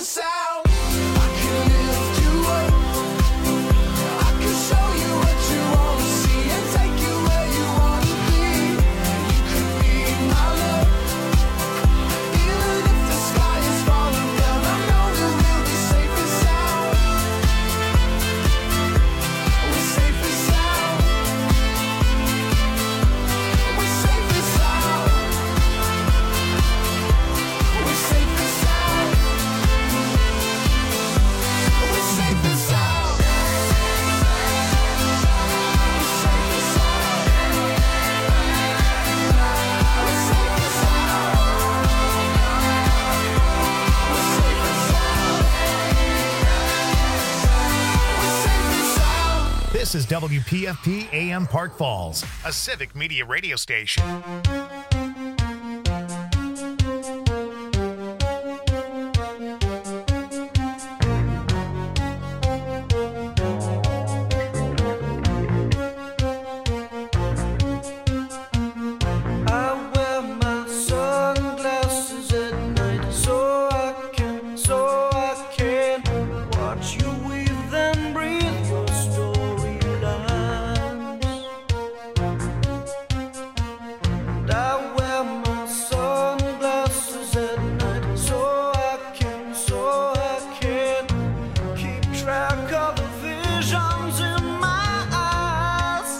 sound. I can lift you up. I can show you what you wanna see and take you where you wanna be. You could be my love. Even if the sky is falling down, I know that we'll be safe and sound. We're safe and sound. We're safe and sound. We're safe and sound. We're safe and sound. We're safe and sound. We're safe and sound. This is WPFP AM Park Falls, a civic media radio station. I wear my sunglasses at night so I can watch you weave and breathe your storylines. And I wear my sunglasses at night so I can keep track of the visions in my eyes.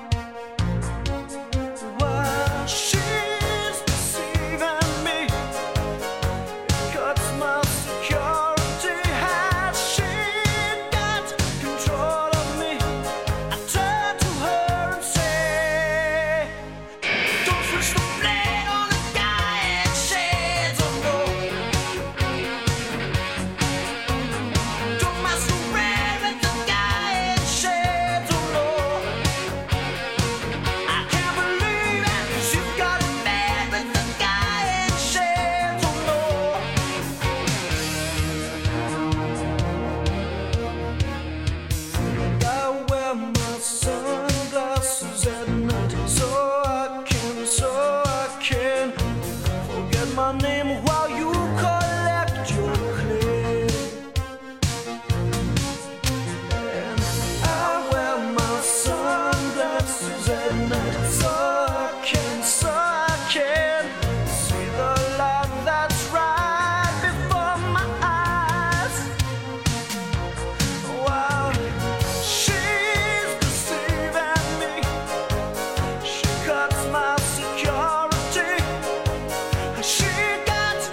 While she's deceiving me, it cuts my security. Has she got control of me? I turn to her and say, don't switch the blade on the guy and shades of gold. Don't masquerade with the guy in shades of gold. I can't believe it, 'cause you've got it bad with the guy in shades of gold. I wear my sunglasses at night so I can forget my name while you collect your clay. And I wear my sunglasses at night so I can see the light that's right before my eyes. While she's deceiving me, she cuts my security. She got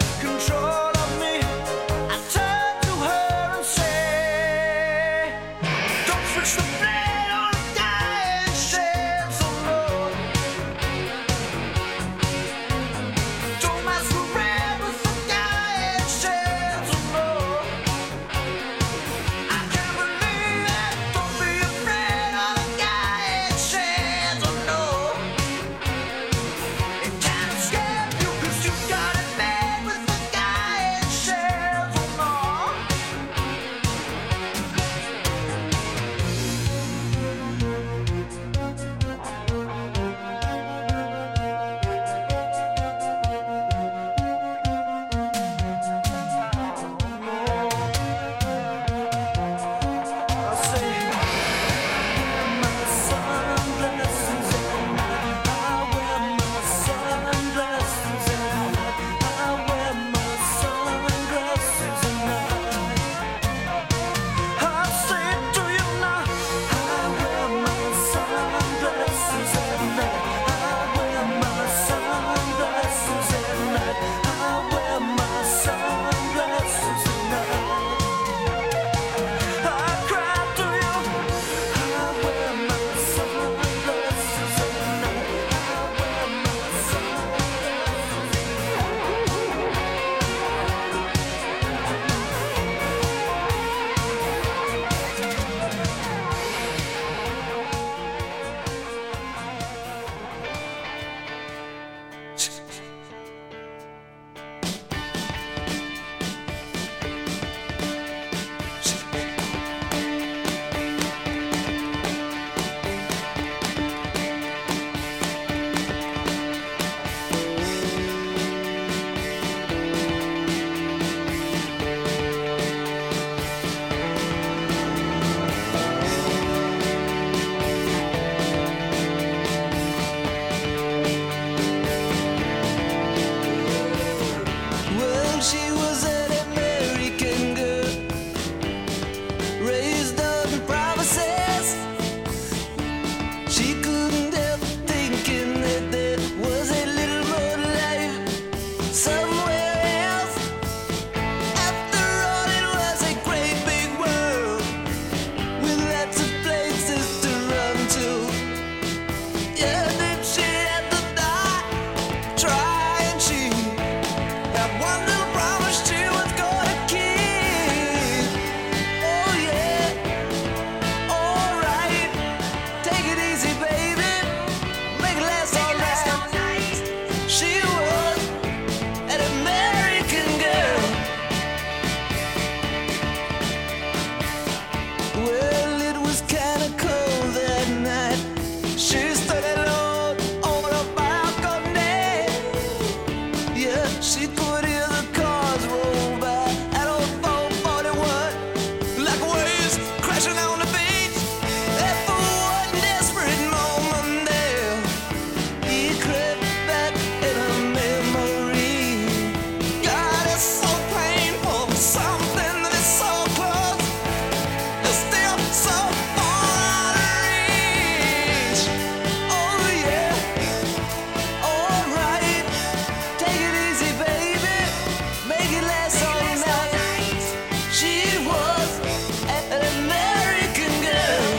She could hear the cars roll by at old 441, like waves crashing on the beach. And for one desperate moment there, he crept back in her memory. God, it's so painful, something that is so close, is still so far out of reach. Oh yeah, alright, take it easy, baby, make it last all night. She was an American girl.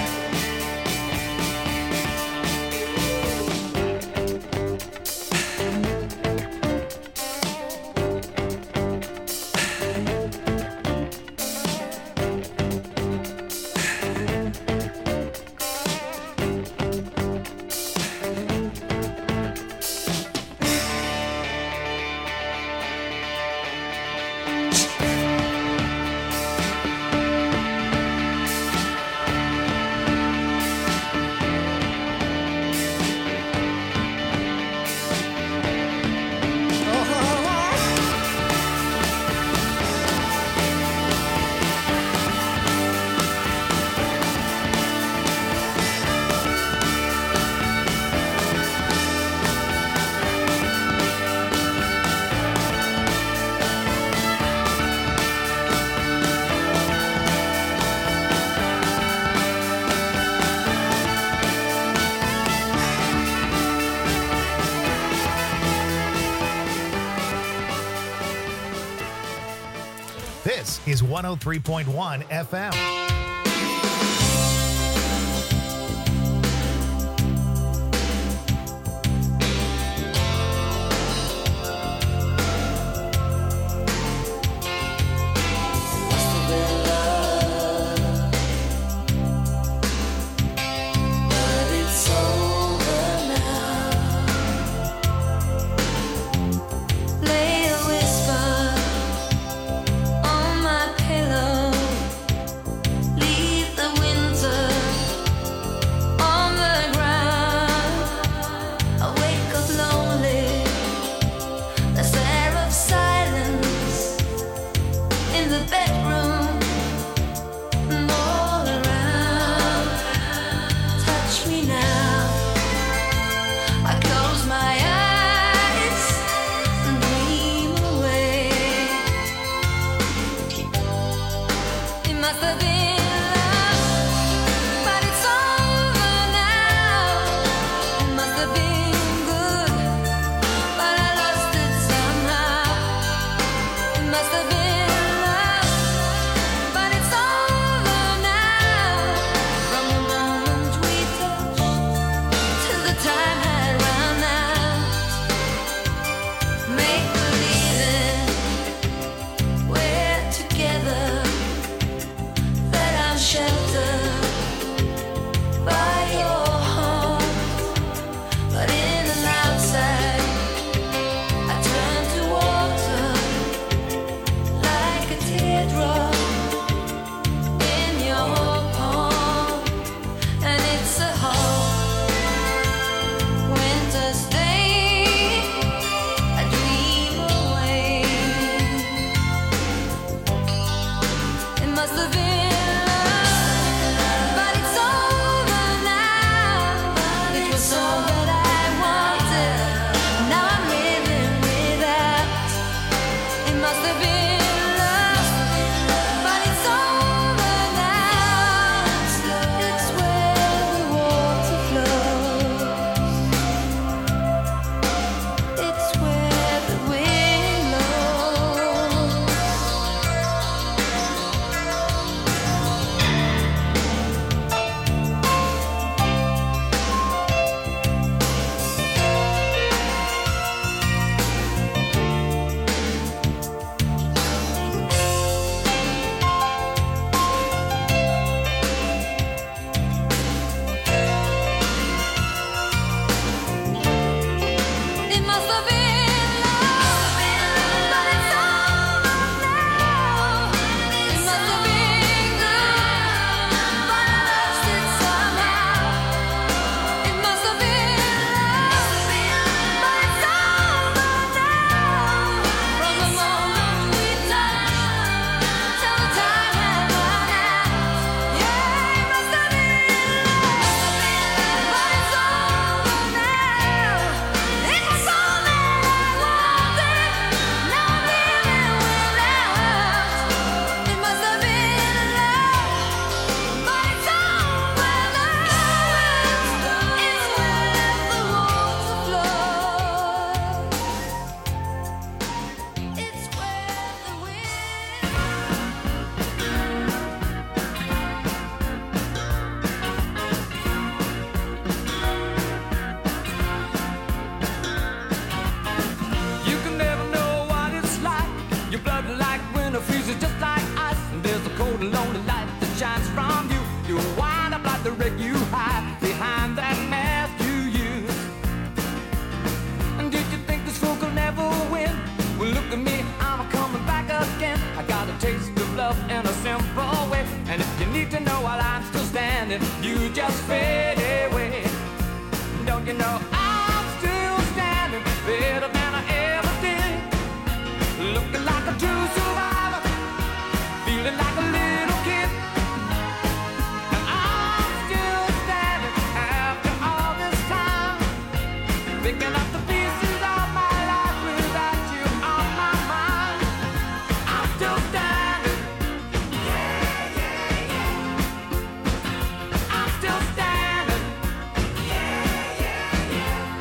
This is 103.1 FM. Lay a whisper on my pillow. is just like ice, and there's a cold and lonely light that shines from you. You wind up like the wreck you hide behind that mask you use. And did you think this fool could never win? Well, look at me, I'm coming back again. I got a taste of love in a simple way. And if you need to know while I'm still standing, you just fade away. Don't you know I'm still standing better than I ever did? Looking like a true survivor, feeling like a little kid. And I'm still standing after all this time, picking up the pieces of my life without you on my mind. I'm still standing. Yeah, yeah, yeah. I'm still standing. Yeah, yeah,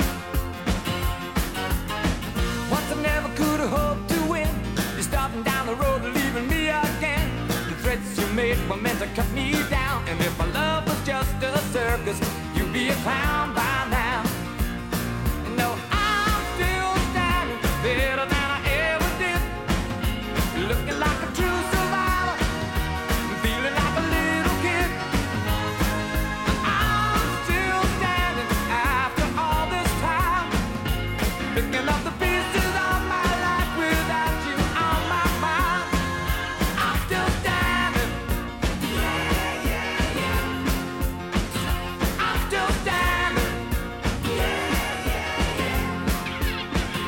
yeah. Once I never could have hoped to win. You're starting down the road, leaving me again. The threats you made were meant to cut me down. And if my love was just a circus, you'd be a clown by now. And no, I'm still standing better than I ever did. Looking like a true survivor, feeling like a little kid. And I'm still standing after all this time, picking up the pieces of my life without you on my mind. I'm still standing. Yeah, yeah, yeah. I'm still standing. Yeah, yeah, yeah.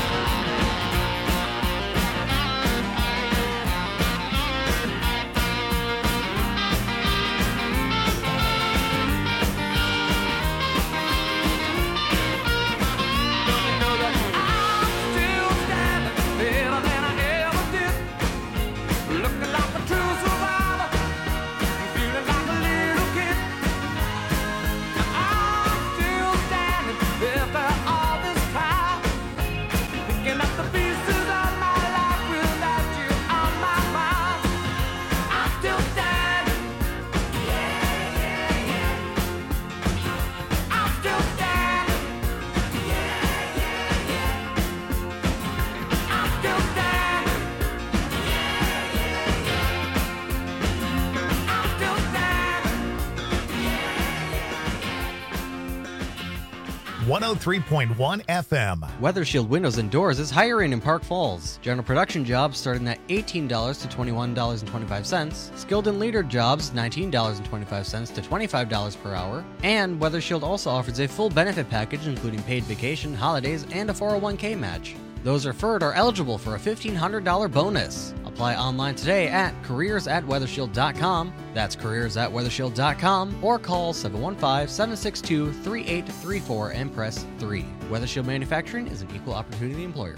Don't you know that I'm still standing better than I ever did? Looking like a true survivor, feeling like a little kid. And I'm still standing after all this time, picking up the pieces of my life without you on my mind. I'm still standing. Yeah, yeah, yeah. I'm still standing. Yeah, yeah, yeah. I'm still standing. Yeah, yeah, yeah. I'm still standing. 103.1 FM. Weather Shield Windows and Doors is hiring in Park Falls. General production jobs starting at $18 to $21.25. Skilled and leader jobs $19.25 to $25 per hour. And Weather Shield also offers a full benefit package including paid vacation, holidays, and a 401k match. Those referred are eligible for a $1,500 bonus. Apply online today at careers@weathershield.com. That's careers@weathershield.com or call 715-762-3834 and press 3. Weather Shield Manufacturing is an equal opportunity employer.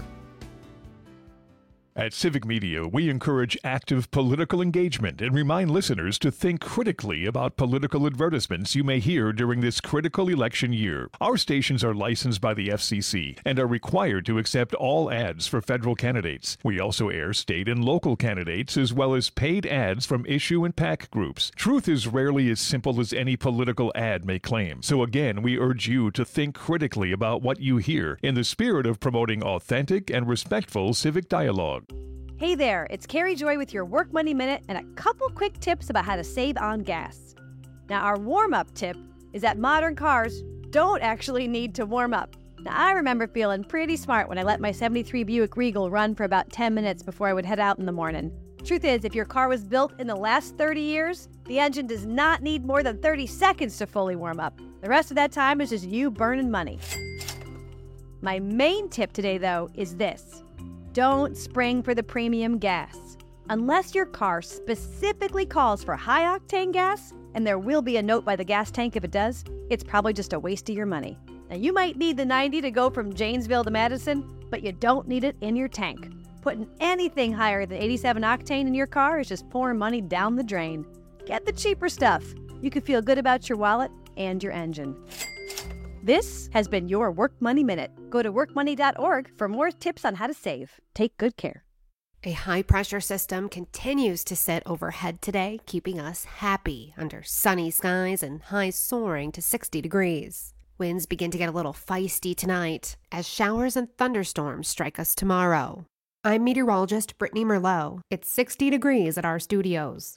At Civic Media, we encourage active political engagement and remind listeners to think critically about political advertisements you may hear during this critical election year. Our stations are licensed by the FCC and are required to accept all ads for federal candidates. We also air state and local candidates as well as paid ads from issue and PAC groups. Truth is rarely as simple as any political ad may claim. So again, we urge you to think critically about what you hear in the spirit of promoting authentic and respectful civic dialogue. Hey there, it's Carrie Joy with your Work Money Minute and a couple quick tips about how to save on gas. Now, our warm-up tip is that modern cars don't actually need to warm up. Now, I remember feeling pretty smart when I let my 73 Buick Regal run for about 10 minutes before I would head out in the morning. Truth is, if your car was built in the last 30 years, the engine does not need more than 30 seconds to fully warm up. The rest of that time is just you burning money. My main tip today, though, is this. Don't spring for the premium gas. Unless your car specifically calls for high-octane gas, and there will be a note by the gas tank if it does, it's probably just a waste of your money. Now, you might need the 90 to go from Janesville to Madison, but you don't need it in your tank. Putting anything higher than 87 octane in your car is just pouring money down the drain. Get the cheaper stuff. You can feel good about your wallet and your engine. This has been your Work Money Minute. Go to workmoney.org for more tips on how to save. Take good care. A high-pressure system continues to sit overhead today, keeping us happy under sunny skies and highs soaring to 60 degrees. Winds begin to get a little feisty tonight as showers and thunderstorms strike us tomorrow. I'm meteorologist Brittany Merlot. It's 60 degrees at our studios.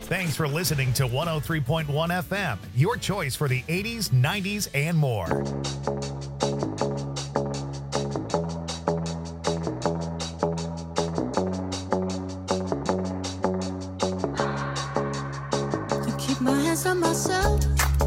Thanks for listening to 103.1 FM, your choice for the 80s, 90s, and more. To keep my hands on myself,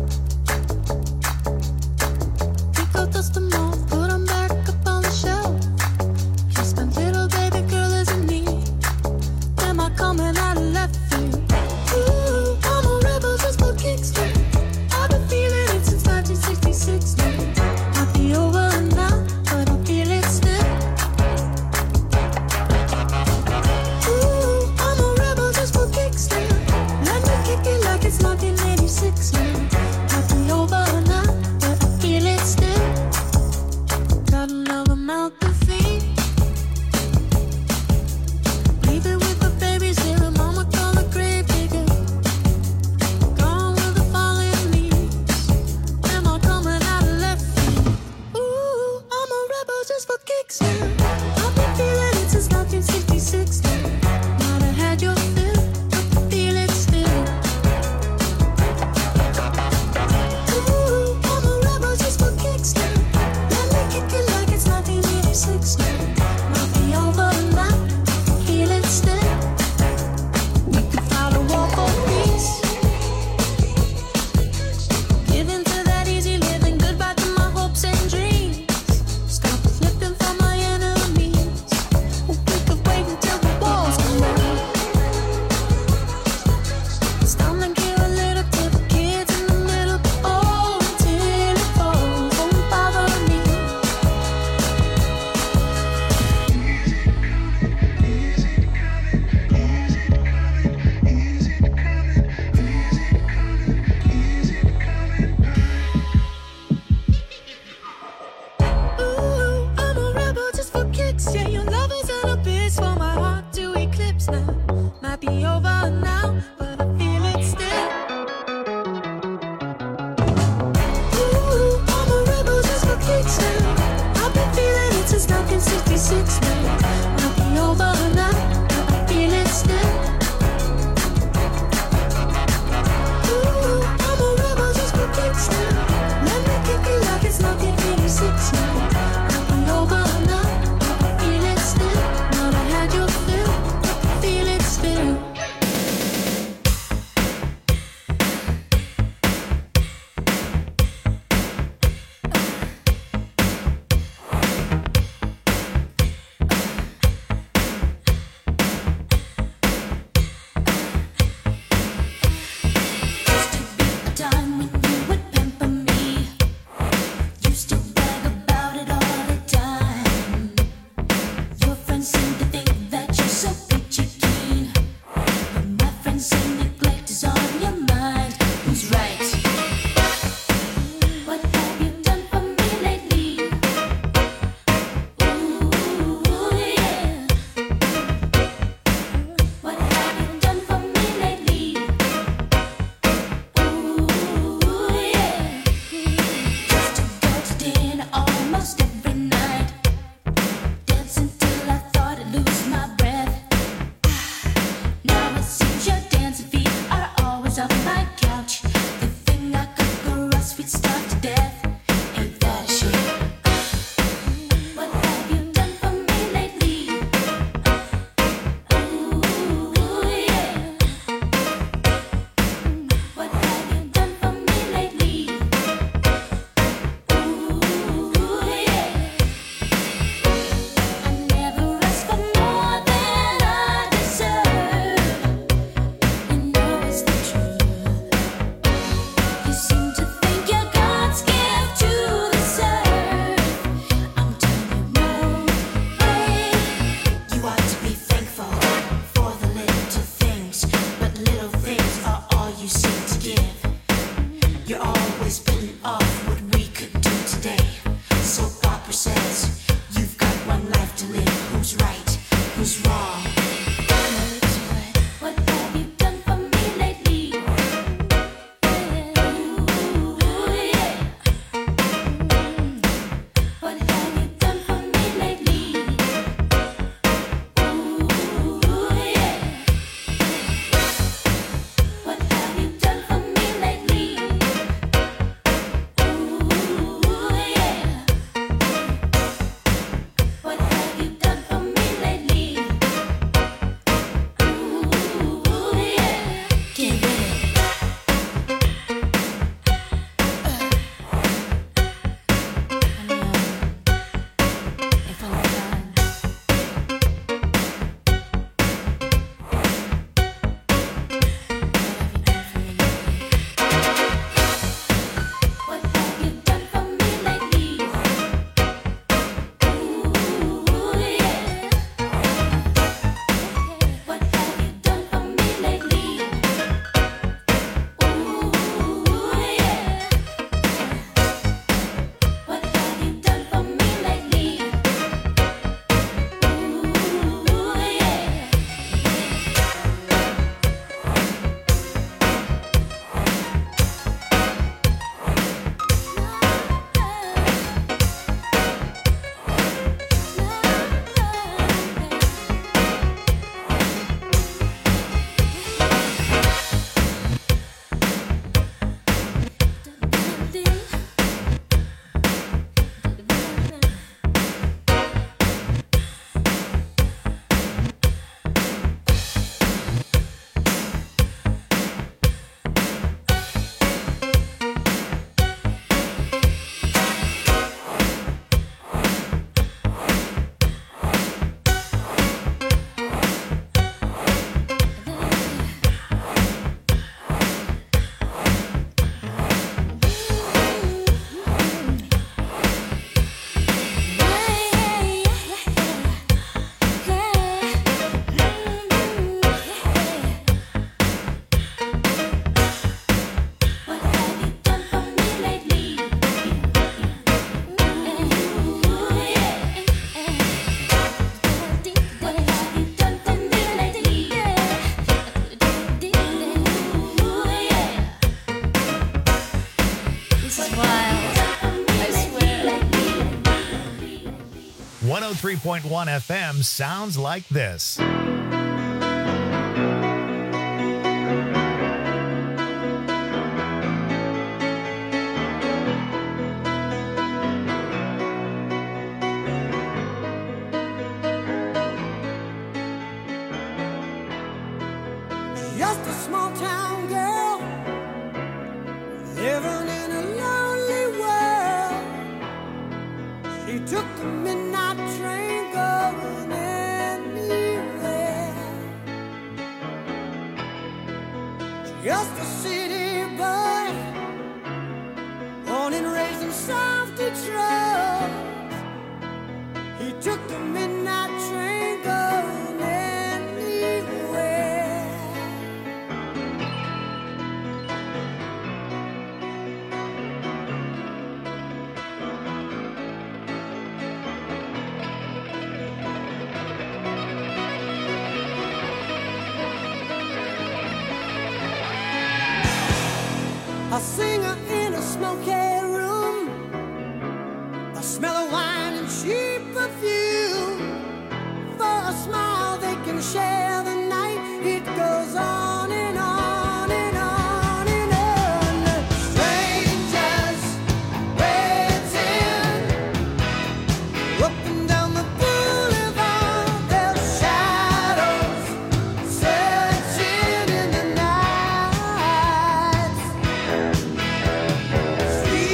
pick up dust them off, put them back up on the shelf. Just my little baby girl isn't me. Am I coming out of left field? Ooh, I'm a rebel just for kicks. I've been feeling it since 1966 now. Might be over now, but I feel it still. Ooh, I'm a rebel just for kicks now. Let me kick it like it's 1986 now. Might be over now, but I feel it still. Got another mouth to feed. Leave it with the babies here, mama call the grave digger. Gone with the falling leaves. Am I coming out of left field? Ooh, I'm a rebel just for kicks now. I've been feeling it since 1966 now. Might have had your fill, but I feel it still. Ooh, I'm a rebel just for kicks now. Let me kick it like it's 1986 now. Might be over now, feel it still. We could fight a war for peace. Give in to that easy living, goodbye to my hopes and dreams. Stop flipping for my enemies. We could wait until the walls come down. It's time to give a little to the kids in the middle. Oh, until it falls, won't bother me. Ooh, I'm a rebel just for kicks. Yeah, your love is an abyss for my heart to eclipse now. Might be over now, but I feel it still. Ooh, I'm a rebel just for kicks now. I've been feeling it since 1966 now. Might be over now, but I feel it still. Ooh, I'm a rebel just for kicks now. Let me kick it like it's 1986 now. Might be over now, but I feel it still. Might have had your fill, but I feel it still. 103.1 FM sounds like this. Just a small town girl living in a lonely world. She took the midnight train going anywhere. Just a city boy, born and raised in South Detroit. He took the midnight train going anywhere. A singer in a smoky room, the smell of wine and cheap perfume. For a smile they can share the night. It goes on and on and on and on. Strangers waiting up and down the boulevard. Their shadows searching in the night. Street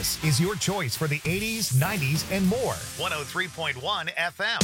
This is your choice for the 80s, 90s, and more. 103.1 FM.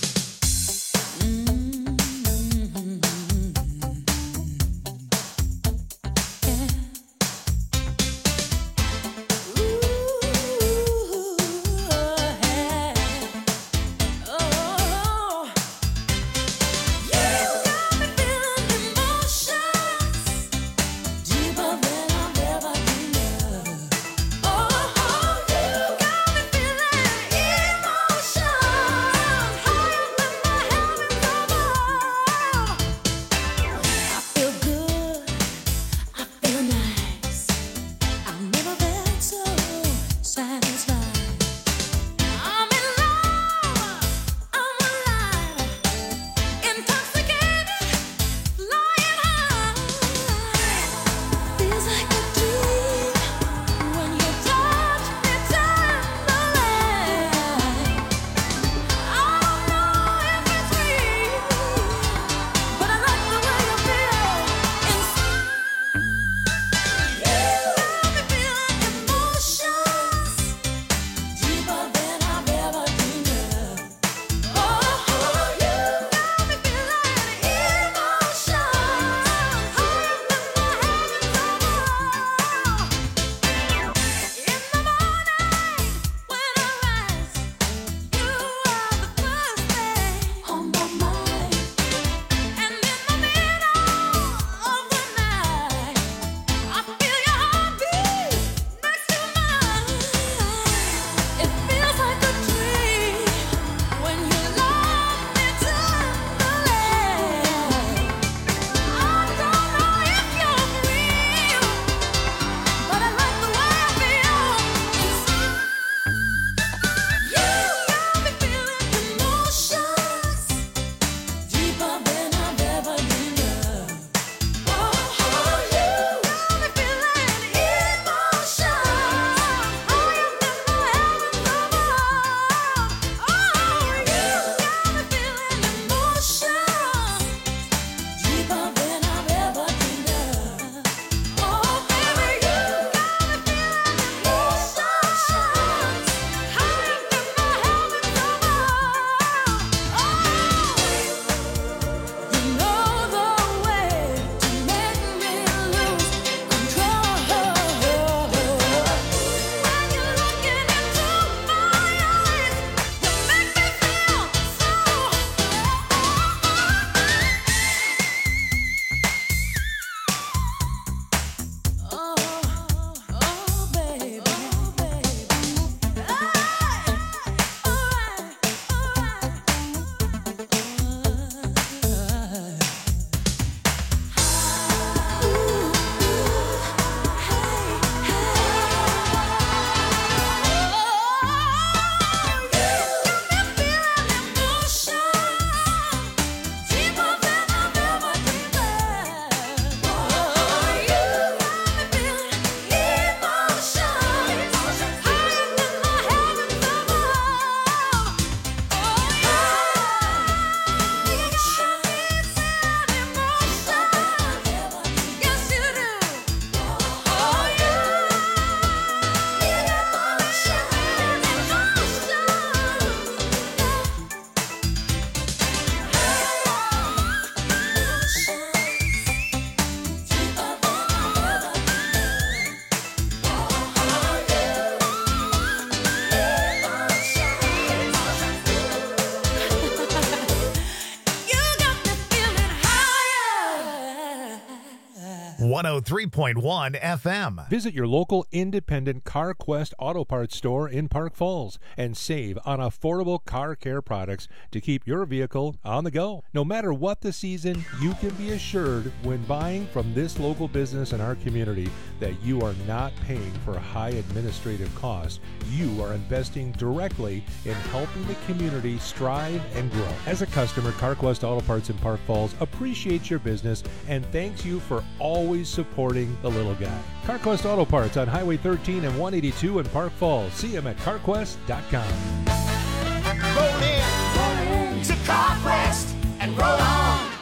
.1 FM. Visit your local independent CarQuest Auto Parts store in Park Falls and save on affordable car care products to keep your vehicle on the go. No matter what the season, you can be assured when buying from this local business in our community that you are not paying for high administrative costs. You are investing directly in helping the community strive and grow. As a customer, CarQuest Auto Parts in Park Falls appreciates your business and thanks you for always supporting the little guy. CarQuest Auto Parts on Highway 13 and 182 in Park Falls. See them at carquest.com. Roll in to CarQuest and roll on.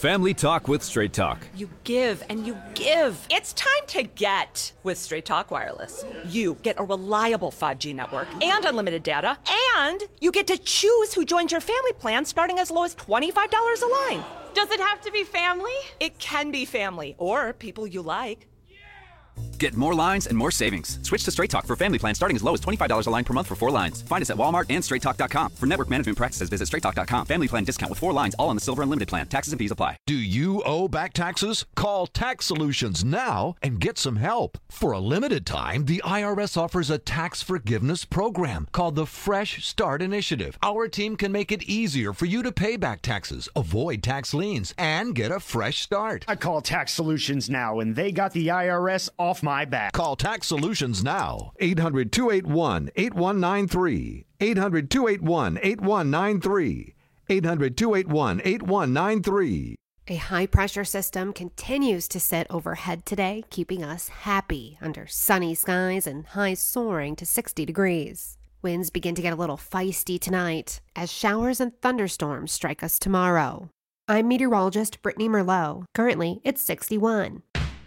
Family Talk with Straight Talk. You give and you give. It's time to get with Straight Talk Wireless. You get a reliable 5G network and unlimited data, and you get to choose who joins your family plan starting as low as $25 a line. Does it have to be family? It can be family or people you like. Get more lines and more savings. Switch to Straight Talk for family plan starting as low as $25 a line per month for 4 lines. Find us at Walmart and straighttalk.com. For network management practices, visit straighttalk.com. Family plan discount with 4 lines, all on the Silver Unlimited plan. Taxes and fees apply. Do you owe back taxes? Call Tax Solutions now and get some help. For a limited time, the IRS offers a tax forgiveness program called the Fresh Start Initiative. Our team can make it easier for you to pay back taxes, avoid tax liens, and get a fresh start. I call Tax Solutions now, and they got the IRS off my back. Call Tax Solutions now. 800-281-8193. 800-281-8193. 800-281-8193. A high-pressure system continues to sit overhead today, keeping us happy under sunny skies and highs soaring to 60 degrees. Winds begin to get a little feisty tonight as showers and thunderstorms strike us tomorrow. I'm meteorologist Brittany Merlot. Currently, it's 61.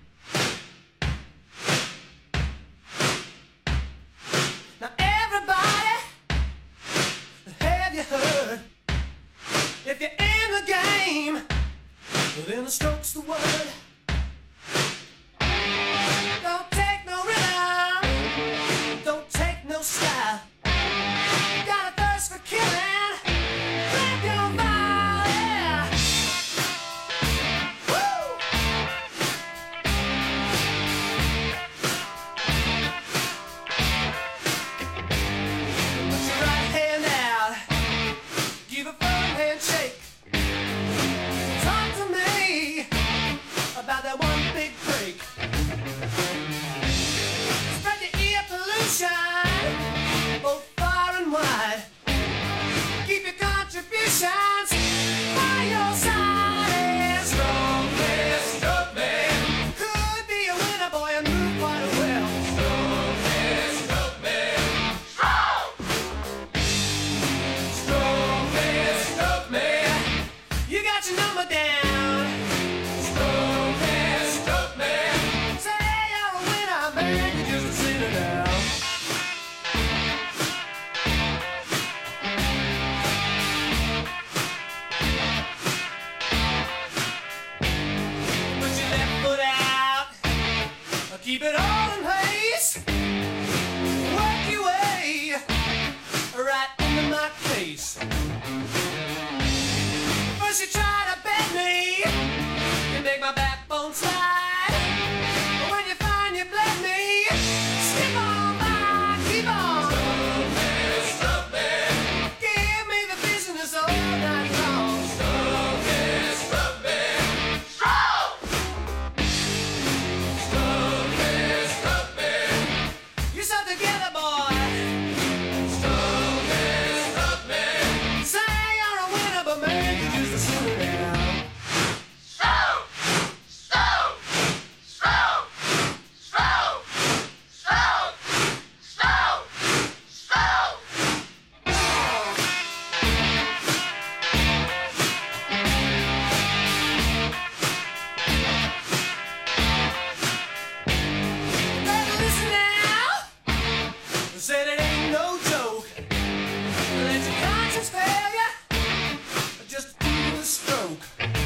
Now everybody, have you heard? If you're in the game, then the stroke's the word. Don't take no rhythm, don't take no style. Got a thirst for killing, grab your body. Woo! Put your right hand out, give a firm handshake. Talk to me about that one big break. Spread your ear pollution both far and wide. Keep your contributions by your side. Strong man, stroke man. Could be a winner, boy, and move quite well. Strong man, stroke man. Strong man, stroke man. You got your number down. Stroke man, stroke man. Say you're a winner, man. You just a sinner now. Put your left foot out. Keep it all in place. Work your way right into my face. First you try to bend me, you make my backbone slide. But when you find you bled me, skip on by, keep on. Stroke man, stroke man. Give me the business all night long. Stroke man, stroke man. Stroke! Stroke man, stroke man. You're so together, boy. Stroke man, stroke man. Say you're a winner, but man, you're just a sinner now. Stroke! Stroke! Stroke! Stroke! Stroke! Stroke! Stroke! Better listen now. Said it ain't no joke. Let your conscience fail ya. Just do a stroke.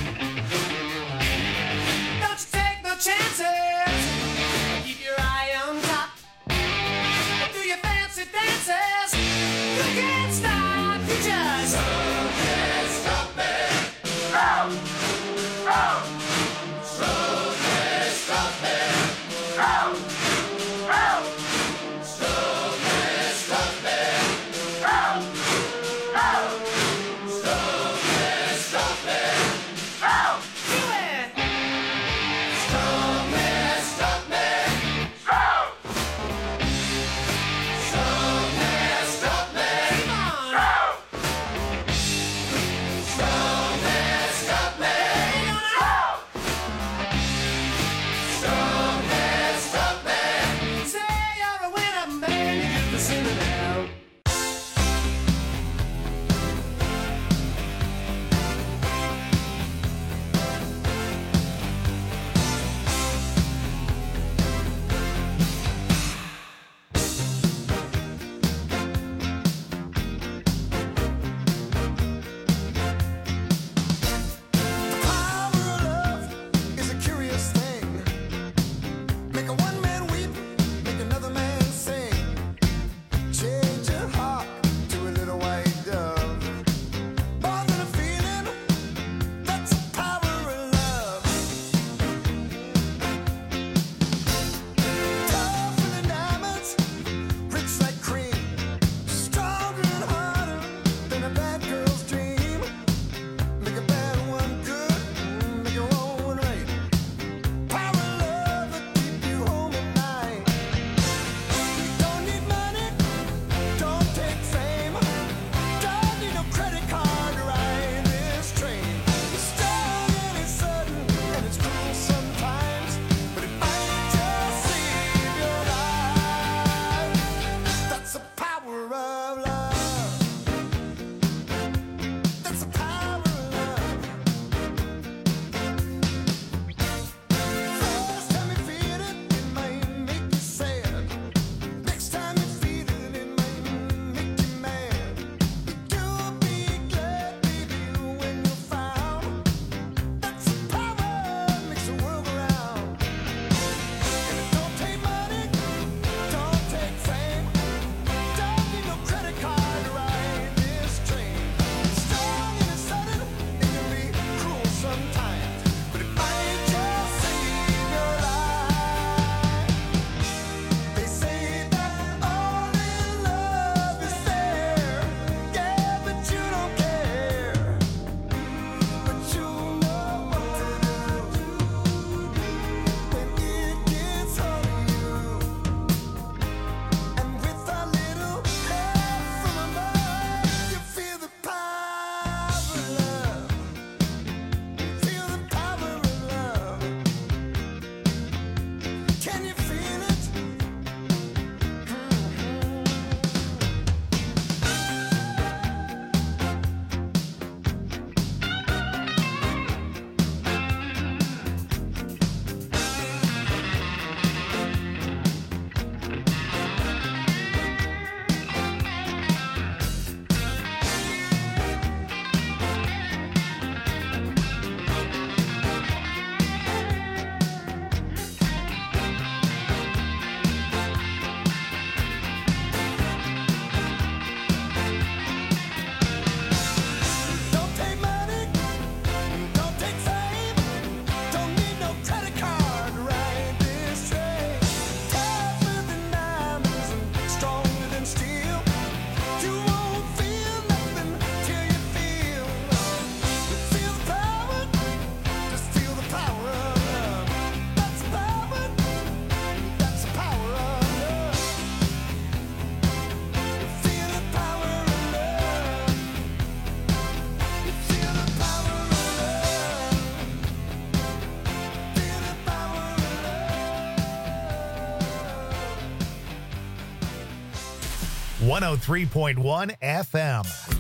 Don't you take no chances. Keep your eye on top. Do your fancy dances. You can't stop. You just stop me. Stop. Stop. Stop me. Stop me. Stop. Stop. Stop me. Stop me. Stop. Stop. Stop me. Stop me. Stop. Do it. Stop me. Stop me. Stop. Stop me. Stop me. Come on. Stop. Stop me. Stop me. Stop. Stop me. Stop me. Say you're a winner, man. You get the sinner now. 103.1 FM.